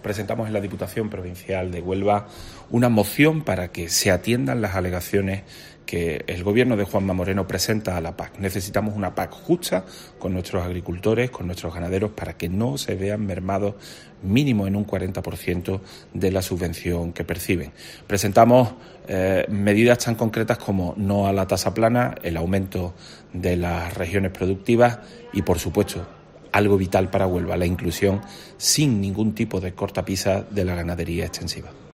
presentamos en la Diputación Provincial de Huelva una moción para que se atiendan las alegaciones que el Gobierno de Juanma Moreno presenta a la PAC. Necesitamos una PAC justa con nuestros agricultores, con nuestros ganaderos, para que no se vean mermados mínimo en un 40% de la subvención que perciben. Presentamos medidas tan concretas como no a la tasa plana, el aumento de las regiones productivas y, por supuesto, algo vital para Huelva, la inclusión sin ningún tipo de cortapisa de la ganadería extensiva.